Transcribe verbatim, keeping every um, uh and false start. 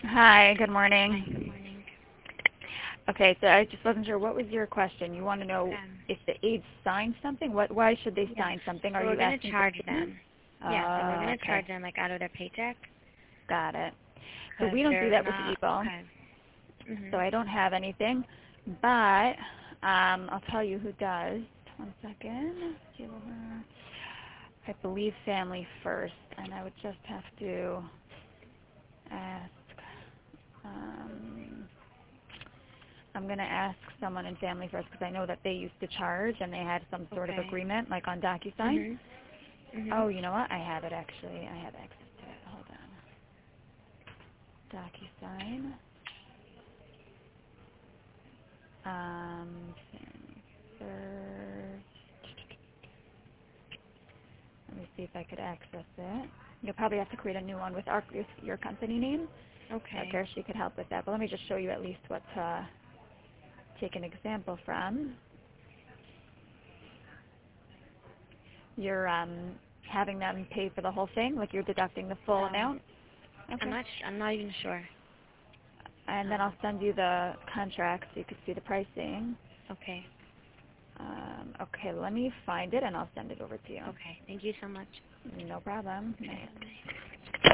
Hi, good Hi, good morning. morning. Okay, so I just wasn't sure. What was your question? You want to know Um, if the aides signed something? What? Why should they yes. sign something? Are So we're you gonna asking for charge payment? them. Yeah, so we're Uh, gonna okay, charge them like out of their paycheck got it. So because we don't do they're that with not Eagle, okay. so Mhm. I don't have anything. But um, I'll tell you who does. One second. I believe Family First, and I would just have to ask. Um, I'm going to ask someone in Family First because I know that they used to charge and they had some sort of Okay. agreement, like on DocuSign. Mhm. Mhm. Oh, you know what? I have it actually. I have access to it. Hold on. DocuSign. Um, Family First. Let me see if I could access it. You'll probably have to create a new one with our, with your company name. So Okay. Kirsty could help with that. But let me just show you at least what to take an example from. You're um, having them pay for the whole thing, like you're deducting the full No, amount. I'm Okay. not. Sh- I'm not even sure. And then Um. I'll send you the contract so you can see the pricing. Okay. Um, okay, let me find it and I'll send it over to you. Okay. Thank you so much. No problem. Okay. Bye. Bye.